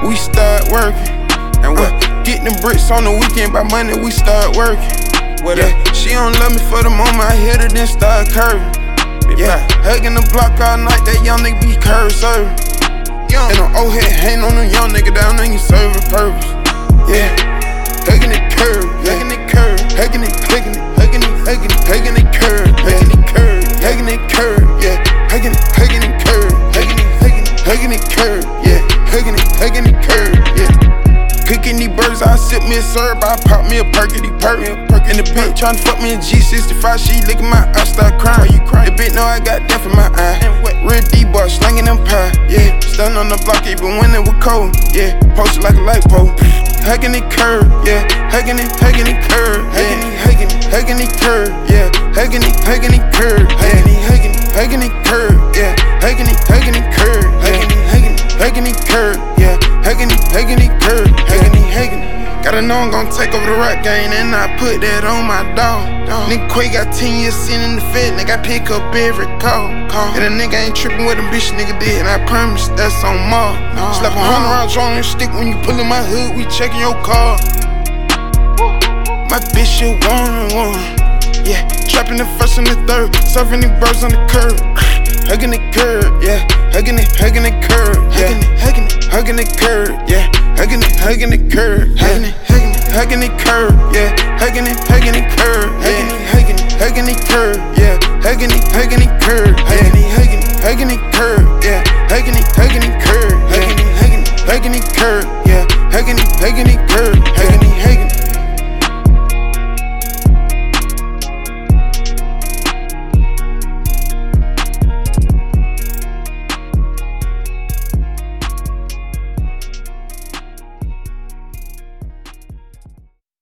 we start working. And what? Get them bricks on the weekend, by Monday we start working. Yeah, she don't love me for the moment, I hit her, then start curving. Yeah, hugging the block all night, that young nigga be curve serving. And them old head hating on them young nigga down there, you serve a purpose. Yeah, hugging the curve, hugging the curve, hugging it, hugging it, hugging it, hugging it, hugging the curve, hugging the curve, hugging the curve, yeah, hugging it, hugging the curve, hugging it, hugging it, hugging the curve, yeah, hugging it, hugging the curve, yeah. Cooking these burgers, I sip me a syrup, I pop me a perky, in the bitch tryna fuck me in G65, she licking my eye, start crying. The bitch know I got death in my eye. Real D-boy, slanging them pie, yeah. Stunning on the block, even when it was cold, yeah. Posted like a light pole, hugging the curve, yeah. Hugging it curve, yeah. Hugging it curve, yeah. Hugging it curve, yeah. Hugging it curve, yeah. Hugging it curve, hugging it curve, yeah. Hugging it curve, hugging it. Gotta know I'm gon' take over the rap game, and I put that on my dog. Nigga Quay got 10 years sitting in the Fed, nigga I pick up every call. And a nigga ain't trippin' what a bitch nigga did, and I promise that's on Mark. Slap 100 rounds on your stick when you pull in my hood, we checkin' your car. My bitch shit one, yeah. Trappin' the first and the third, serving the birds on the curb. Hugging the curb, yeah. Hugging the curb, yeah. Hugging the curb, yeah. Hugging the curb, yeah. Hugging the curb, yeah. Hugging the curb, yeah. Hugging the curb, yeah. Hugging the curb, yeah. Hugging the curb, yeah. Hugging the curb, hugging the curb, yeah. Hugging the curb, hugging